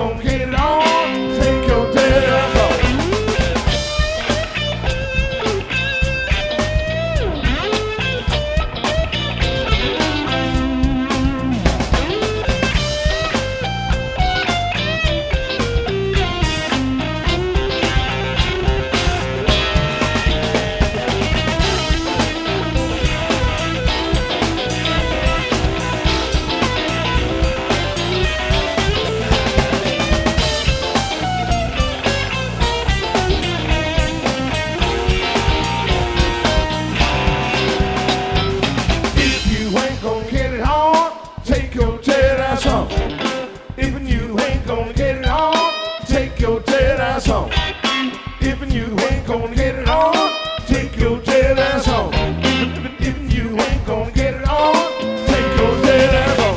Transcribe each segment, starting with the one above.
gonna get it on, take your dead ass off. Take your dead ass home. If you ain't gonna get it on, take your dead ass home. If you ain't gonna get it on, take your dead ass home. If you ain't gonna get it on, take your dead ass home.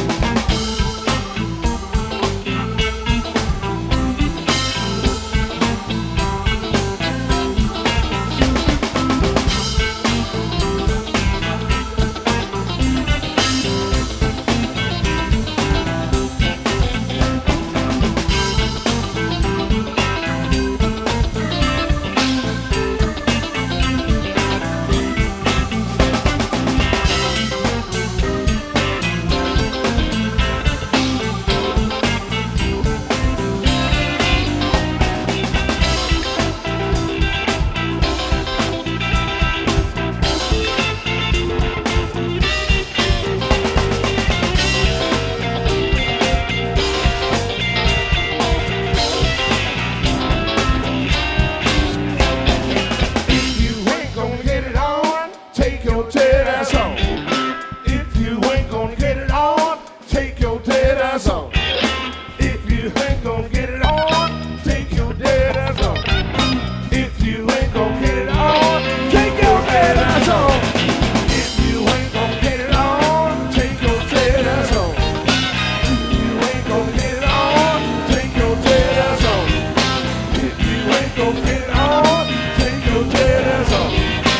Take your dead ass home. If you ain't gonna get it on, take your dead ass home. If you ain't gonna get it on, take your dead ass home. If you ain't gonna get it on, take your dead ass home. If you ain't gonna get it on, take your dead ass home. If you ain't gonna get it on, take your dead ass home. If you ain't gonna get it on, take your dead ass home.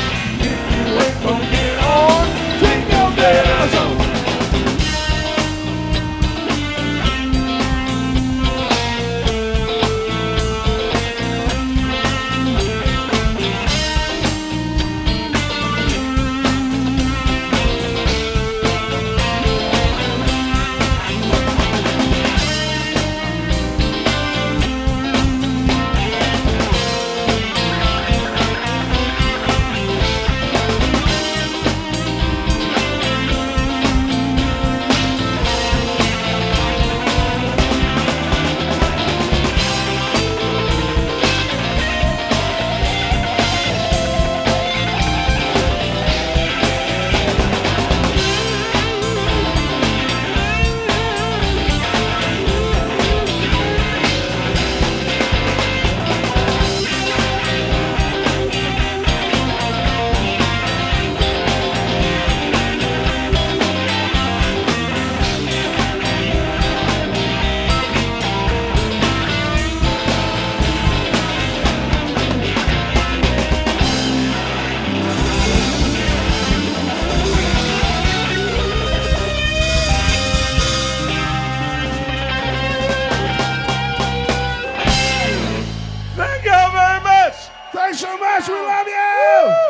Gonna get it on, take your dead ass home. Thanks so much. We love you.